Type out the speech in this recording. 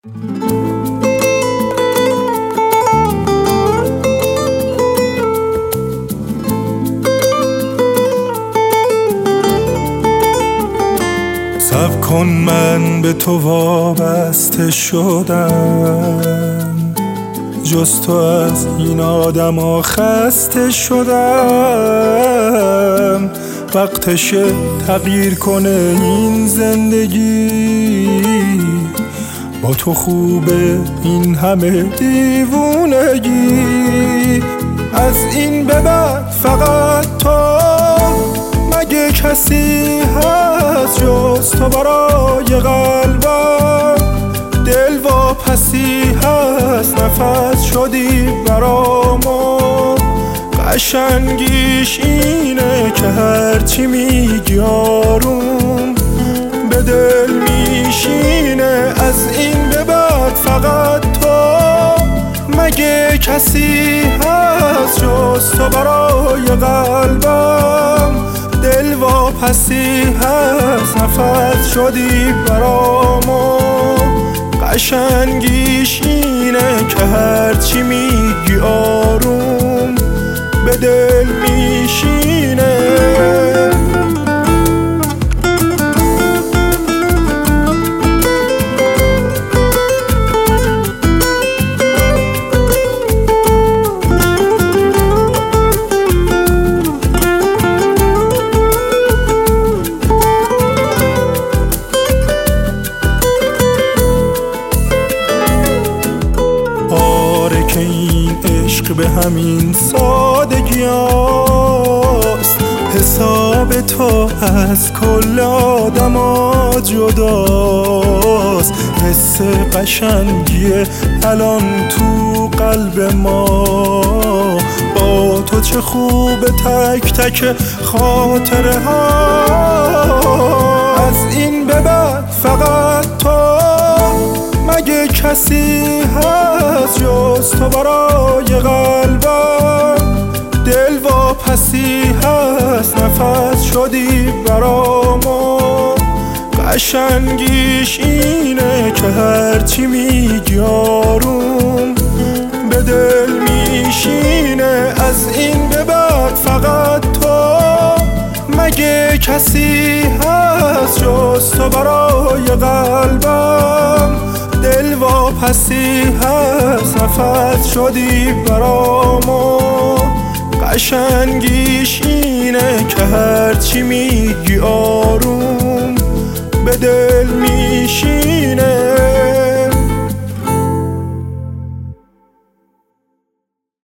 صبر کن من به تو وابسته شدم، جز تو از این آدما خسته شدم. وقتشه تغییر کنه این زندگی، با تو خوبه این همه دیوونگی. از این به بعد فقط تو، مگه کسی هست جز تو برای قلبم؟ دل واپسی هست، نفس شدی برامو. قشنگیش اینه که هرچی میگی آروم به دل میشینه. از این به بعد فقط تو، مگه کسی هست جز تو برای قلبم؟ دل واپسی هست، نفس شدی برامو. قشنگیش اینه که هرچی میگی آروم به دل میشینه. که این عشق به همین سادگی هست، حساب تو از کل آدم ها جداست. حس قشنگیه الان تو قلب ما، با تو چه خوبه تک تک خاطره ها. از این به بعد فقط تو، مگه کسی هست جز تو برای قلبم؟ دل واپسی هست، نفس شدی برامو. قشنگیش اینه که هرچی میگی آروم به دل میشینه. از این به بعد فقط تو، مگه کسی هست جز تو برای قلبم؟ دل واپسی هست، نفس شدی برامو. قشنگیش اینه که هرچی میگی آروم به دل میشی.